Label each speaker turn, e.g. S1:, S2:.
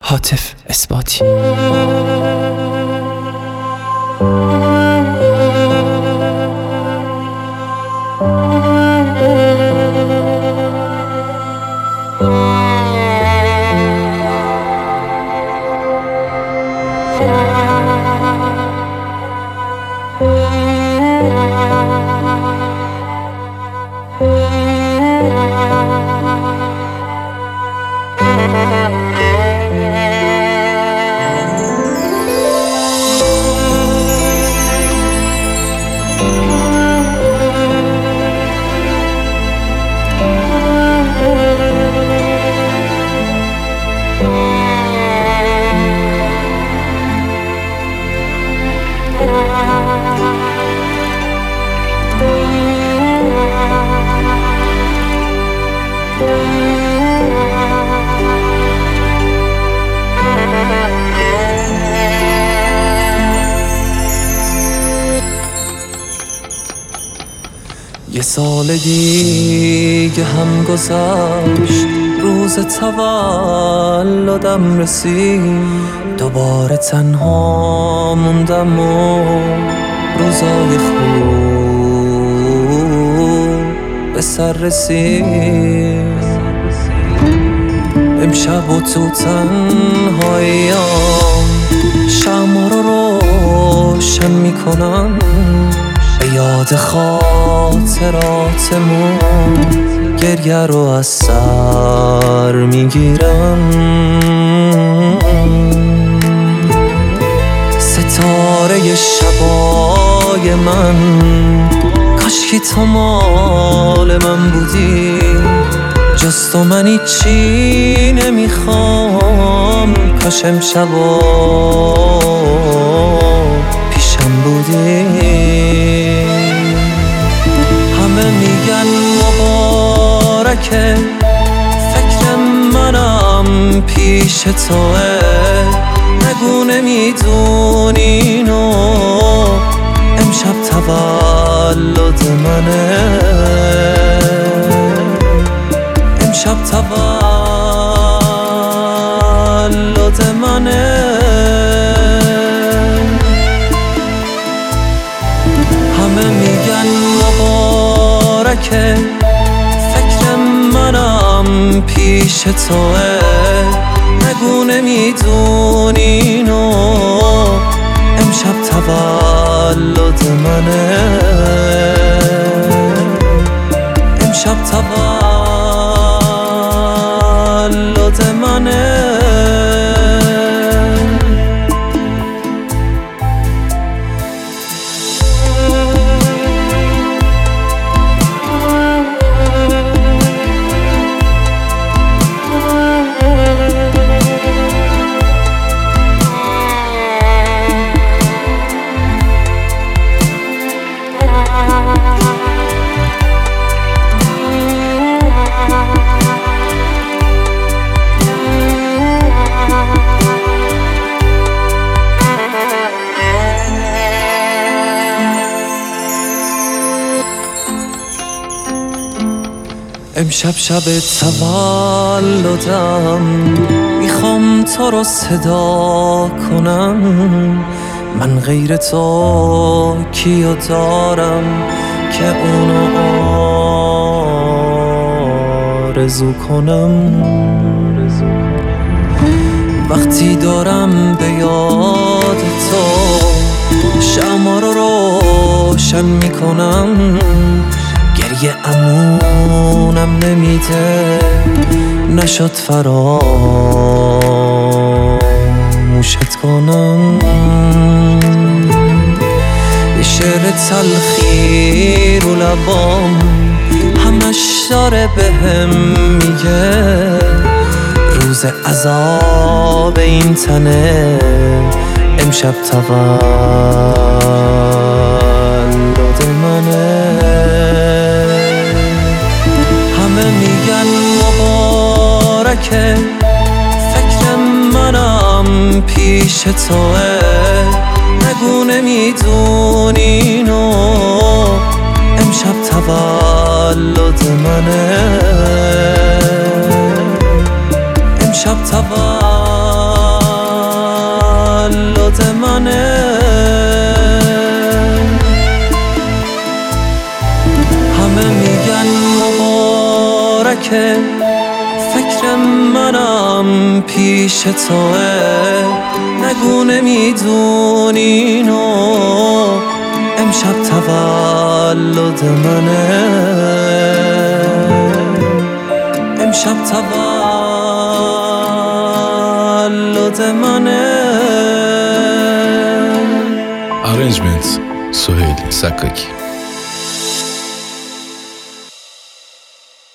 S1: هاتف اثباتی.
S2: یه سال دیگه هم گذشت، روز تولدم رسید، دوباره تنها موندم و روزای خوب به سر رسید. امشب و تو تنهاییام شمع رو روشن میکنم، به یاد خاطراتمون گریه رو از سر میگیرم. ستاره شبای من، کاشکی تو مال من بودی، جز تو من هیچی نمیخوام، کاش امشبا پیشم بودی. همه میگن مبارکه، فکر منم پیش توه، نگو نمیدونی اینو، امشب تولد منه، امشب تولد منه. همه میگن مبارکه، فکر منم پیش توه، نگو نمیدونی اینو، امشب تولد منه، امشب تولد منه. امشب شب تولدم، میخوام تو رو صدا کنم، من غیر تو کیو دارم که اونو آرزو کنم. وقتی دارم به یاد تو شمع رو روشن میکنم، گریه امونم نمیده، نشد فراموشت کنم. یه شعر تلخی رو لبام همش داره بهم میگه، روز عذاب این تنه، امشب تولد منه. همه میگن مبارکه، فکر منم پیش توه، نگو نمیدونی اینو، امشب تولد منه، امشب تولد منه. همه میگن مبارکه، فکر منم پیش توه. نگو نمیدونی اینو، امشب تولد منه. امشب تولد منه.
S1: Arrangement Sohail Sakaki.